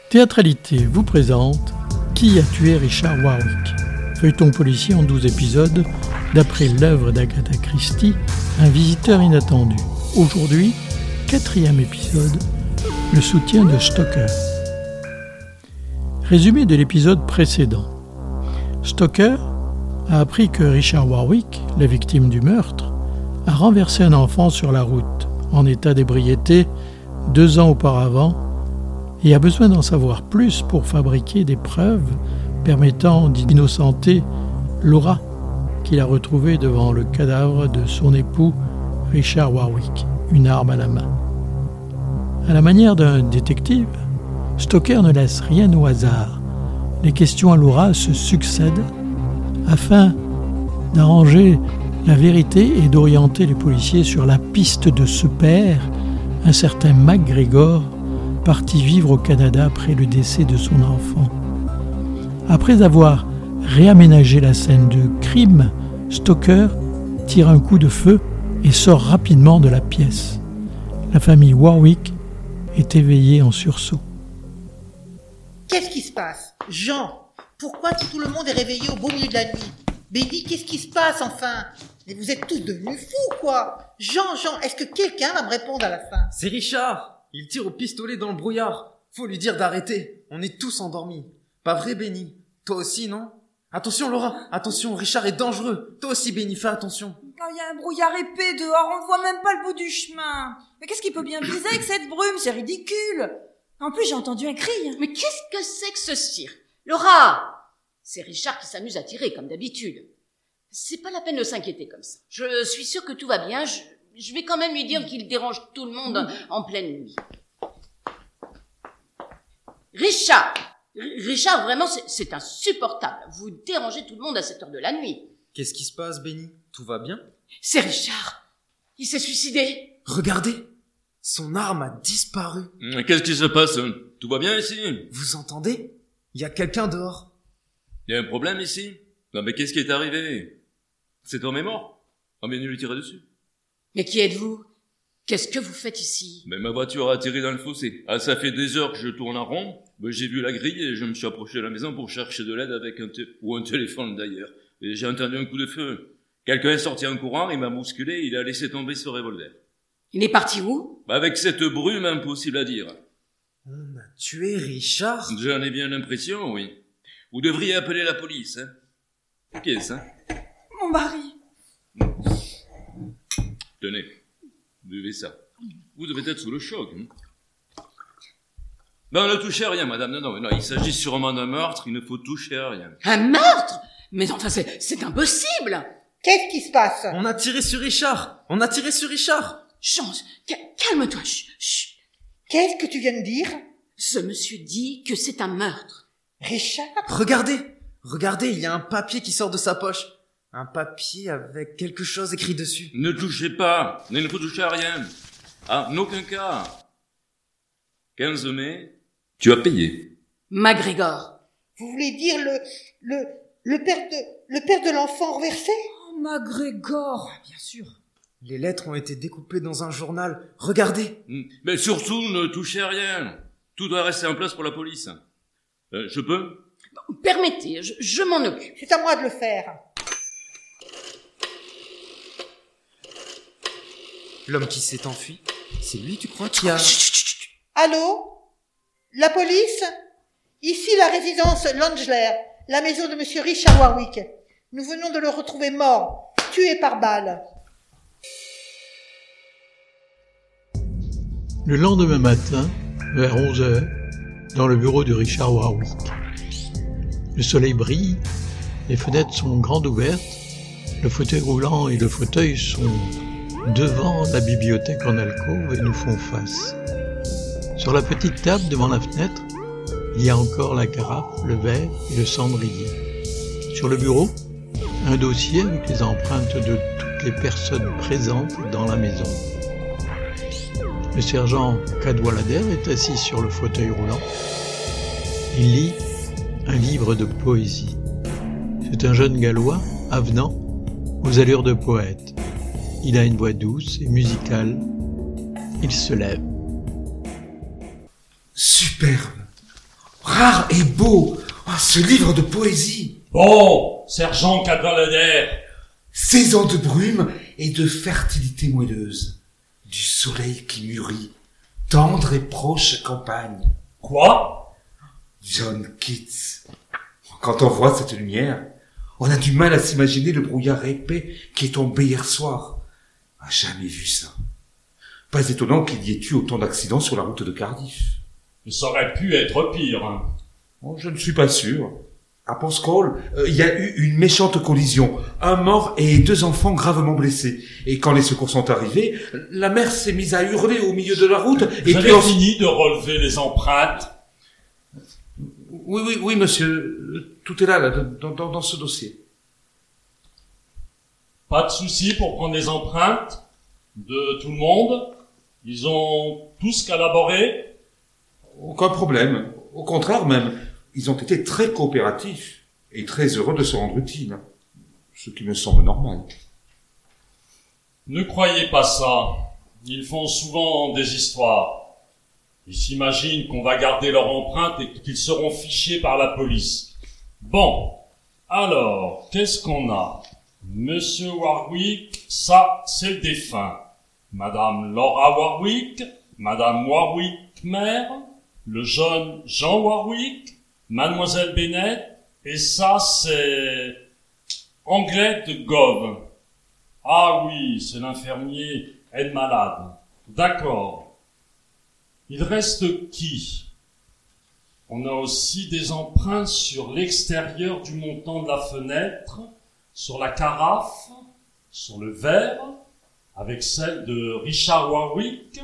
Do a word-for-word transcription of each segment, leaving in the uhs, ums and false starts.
Théâtralité vous présente Qui a tué Richard Warwick ? Feuilleton policier en douze épisodes, d'après l'œuvre d'Agatha Christie, Un visiteur inattendu. Aujourd'hui, quatrième épisode, le soutien de Stoker. Résumé de l'épisode précédent. Stoker a appris que Richard Warwick, la victime du meurtre, a renversé un enfant sur la route, en état d'ébriété, deux ans auparavant, et a besoin d'en savoir plus pour fabriquer des preuves permettant d'innocenter Laura, qu'il a retrouvée devant le cadavre de son époux Richard Warwick, une arme à la main. À la manière d'un détective, Stoker ne laisse rien au hasard. Les questions à Laura se succèdent afin d'arranger la vérité et d'orienter les policiers sur la piste de ce père, un certain MacGregor, parti vivre au Canada après le décès de son enfant. Après avoir réaménagé la scène de crime, Stoker tire un coup de feu et sort rapidement de la pièce. La famille Warwick est éveillée en sursaut. Qu'est-ce qui se passe ? Jean, pourquoi tout le monde est réveillé au beau milieu de la nuit ? Béni, qu'est-ce qui se passe enfin ? Mais vous êtes tous devenus fous, quoi ? Jean, Jean, est-ce que quelqu'un va me répondre à la fin ? C'est Richard ! Il tire au pistolet dans le brouillard. Faut lui dire d'arrêter. On est tous endormis. Pas vrai, Béni ? Toi aussi, non ? Attention, Laura. Attention, Richard est dangereux. Toi aussi, Béni, fais attention. Oh, il y a un brouillard épais dehors. On ne voit même pas le bout du chemin. Mais qu'est-ce qui peut bien viser avec cette brume ? C'est ridicule. En plus, j'ai entendu un cri. Mais qu'est-ce que c'est que ce cirque ? Laura ! C'est Richard qui s'amuse à tirer, comme d'habitude. C'est pas la peine de s'inquiéter comme ça. Je suis sûre que tout va bien. Je... Je vais quand même lui dire qu'il dérange tout le monde en pleine nuit. Richard Richard, vraiment, c'est, c'est insupportable. Vous dérangez tout le monde à cette heure de la nuit. Qu'est-ce qui se passe, Béni ? Tout va bien ? C'est Richard. Il s'est suicidé. Regardez, son arme a disparu. Qu'est-ce qui se passe ? Tout va bien ici ? Vous entendez ? Il y a quelqu'un dehors. Il y a un problème ici ? Non mais qu'est-ce qui est arrivé ? Cet homme est mort. On vient de lui tirer dessus. Mais qui êtes-vous ? Qu'est-ce que vous faites ici ? Mais ma voiture a atterri dans le fossé. Ah, ça fait des heures que je tourne en rond. Ben, j'ai vu la grille et je me suis approché de la maison pour chercher de l'aide avec un té- ou un téléphone d'ailleurs. Et j'ai entendu un coup de feu. Quelqu'un est sorti en courant, il m'a bousculé, il a laissé tomber ce revolver. Il est parti où ? Ben, avec cette brume, impossible à dire. On a tué Richard ? J'en ai bien l'impression, oui. Vous devriez appeler la police, hein. Qu'est-ce, hein ? Mon mari. Tenez, buvez ça. Vous devez être sous le choc. Hein. Non, ne touchez à rien, madame. Non, non, non, il s'agit sûrement d'un meurtre, il ne faut toucher à rien. Un meurtre ? Mais enfin, c'est, c'est impossible ! Qu'est-ce qui se passe ? On a tiré sur Richard ! On a tiré sur Richard ! Chance, calme-toi, chut, chut. Qu'est-ce que tu viens de dire ? Ce monsieur dit que c'est un meurtre. Richard ? Regardez ! Regardez, il y a un papier qui sort de sa poche. Un papier avec quelque chose écrit dessus. Ne touchez pas, il ne faut toucher à rien. Ah, en aucun cas. quinze mai, tu as payé. MacGregor. Vous voulez dire le, le, le père de, le père de l'enfant renversé ? Oh, MacGregor, bien sûr. Les lettres ont été découpées dans un journal. Regardez. Mais surtout, ne touchez à rien. Tout doit rester en place pour la police. Euh, je peux ? Permettez, je, je m'en occupe. C'est à moi de le faire. L'homme qui s'est enfui, c'est lui, tu crois, qui a... Chut, chut, chut. Allô ? La police ? Ici la résidence Langler, la maison de monsieur Richard Warwick. Nous venons de le retrouver mort, tué par balle. Le lendemain matin, vers onze heures, dans le bureau de Richard Warwick. Le soleil brille, les fenêtres sont grandes ouvertes, le fauteuil roulant et le fauteuil sont devant la bibliothèque en alcôve et nous font face. Sur la petite table devant la fenêtre, il y a encore la carafe, le verre et le cendrier. Sur le bureau, un dossier avec les empreintes de toutes les personnes présentes dans la maison. Le sergent Cadwallader est assis sur le fauteuil roulant. Il lit un livre de poésie. C'est un jeune Gallois, avenant, aux allures de poète. Il a une voix douce et musicale. Il se lève. Superbe. Rare et beau, oh, ce livre de poésie. Bon, sergent Cadwallader. Saison de brume et de fertilité moelleuse, du soleil qui mûrit, tendre et proche campagne. Quoi? John Keats. Quand on voit cette lumière, on a du mal à s'imaginer le brouillard épais qui est tombé hier soir. On n'a jamais vu ça. Pas étonnant qu'il y ait eu autant d'accidents sur la route de Cardiff. Ça aurait pu être pire. Hein. Oh, je ne suis pas sûr. À Porthcawl, il euh, y a eu une méchante collision. Un mort et deux enfants gravement blessés. Et quand les secours sont arrivés, la mère s'est mise à hurler au milieu de la route. Vous et avez puis on... fini de relever les empreintes? Oui, oui, oui, monsieur. Tout est là, là dans, dans, dans ce dossier. Pas de souci pour prendre les empreintes de tout le monde? Ils ont tous collaboré? Aucun problème. Au contraire même, ils ont été très coopératifs et très heureux de se rendre utile. Ce qui me semble normal. Ne croyez pas ça. Ils font souvent des histoires. Ils s'imaginent qu'on va garder leur empreinte et qu'ils seront fichés par la police. Bon. Alors, qu'est-ce qu'on a? Monsieur Warwick, ça, c'est le défunt. Madame Laura Warwick, Madame Warwick mère, le jeune Jean Warwick, Mademoiselle Bennet, et ça, c'est Anglais de Gove. Ah oui, c'est l'infirmier aide malade. D'accord. Il reste qui? On a aussi des empreintes sur l'extérieur du montant de la fenêtre, sur la carafe, sur le verre, avec celle de Richard Warwick,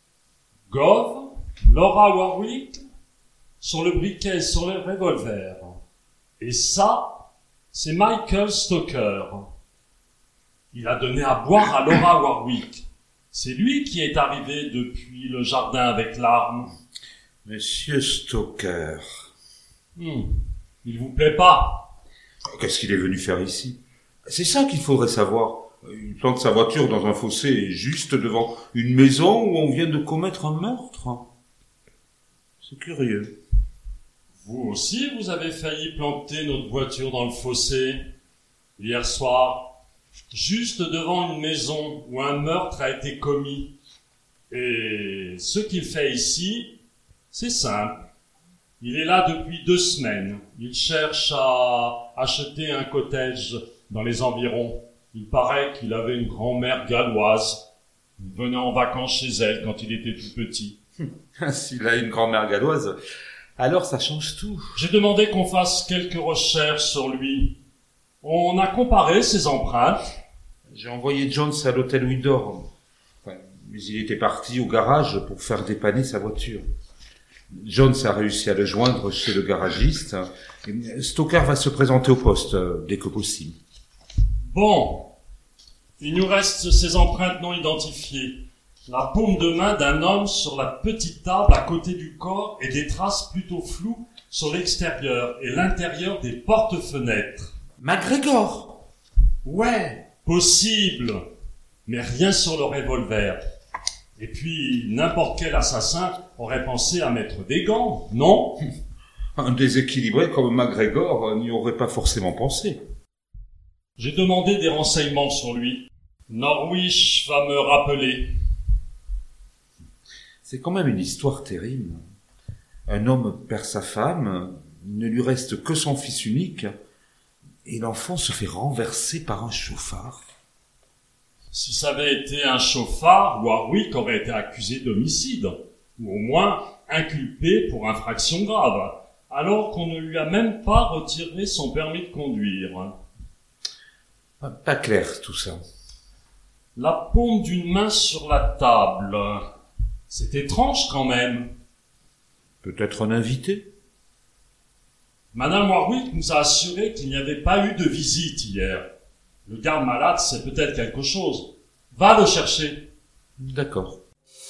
Gove, Laura Warwick, sur le briquet, sur le revolver. Et ça, c'est Michael Stoker. Il a donné à boire à Laura Warwick. C'est lui qui est arrivé depuis le jardin avec l'arme. Monsieur Stoker. Hmm. Il vous plaît pas? Qu'est-ce qu'il est venu faire ici? C'est ça qu'il faudrait savoir. Il plante sa voiture dans un fossé juste devant une maison où on vient de commettre un meurtre. C'est curieux. Vous aussi, vous avez failli planter notre voiture dans le fossé hier soir, juste devant une maison où un meurtre a été commis. Et ce qu'il fait ici, c'est simple. Il est là depuis deux semaines. Il cherche à acheter un cottage dans les environs. Il paraît qu'il avait une grand-mère galloise. Il venait en vacances chez elle quand il était tout petit. S'il a une grand-mère galloise, alors ça change tout. J'ai demandé qu'on fasse quelques recherches sur lui. On a comparé ses empreintes. J'ai envoyé Jones à l'hôtel Windsor. Enfin, mais il était parti au garage pour faire dépanner sa voiture. Jones a réussi à le joindre chez le garagiste. Stoker va se présenter au poste euh, dès que possible. Bon. Il nous reste ces empreintes non identifiées. La paume de main d'un homme sur la petite table à côté du corps et des traces plutôt floues sur l'extérieur et l'intérieur des porte-fenêtres. MacGregor! Ouais, possible. Mais rien sur le revolver. Et puis, n'importe quel assassin aurait pensé à mettre des gants, non? Un déséquilibré comme MacGregor n'y aurait pas forcément pensé. J'ai demandé des renseignements sur lui. Norwich va me rappeler. C'est quand même une histoire terrible. Un homme perd sa femme, il ne lui reste que son fils unique, et l'enfant se fait renverser par un chauffard. Si ça avait été un chauffard, Warwick aurait été accusé d'homicide, ou au moins inculpé pour infraction grave, alors qu'on ne lui a même pas retiré son permis de conduire. Pas clair tout ça. La paume d'une main sur la table. C'est étrange quand même. Peut-être un invité? Madame Warwick nous a assuré qu'il n'y avait pas eu de visite hier. Le garde malade, c'est peut-être quelque chose. Va le chercher. D'accord.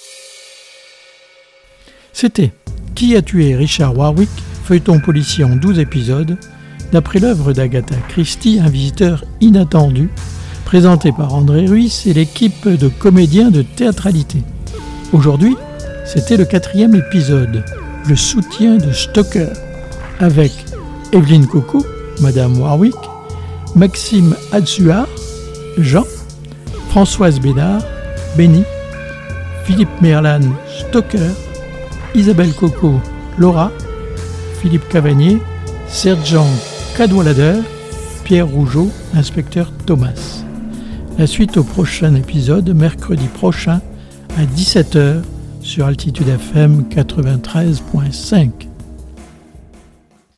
C'était Qui a tué Richard Warwick, feuilleton policier en douze épisodes, d'après l'œuvre d'Agatha Christie, Un visiteur inattendu, présenté par André Ruiz et l'équipe de comédiens de théâtralité. Aujourd'hui, c'était le quatrième épisode. le soutien de Stoker, avec Evelyne Coco, Madame Warwick, Maxime Adsuard, Jean, Françoise Bénard, Benny, Philippe Merlan, Stoker, Isabelle Coco, Laura, Philippe Cavagnier, Sergent Cadwallader, Pierre Rougeau, inspecteur Thomas. La suite au prochain épisode, mercredi prochain, à dix-sept heures, sur Altitude F M quatre-vingt-treize virgule cinq.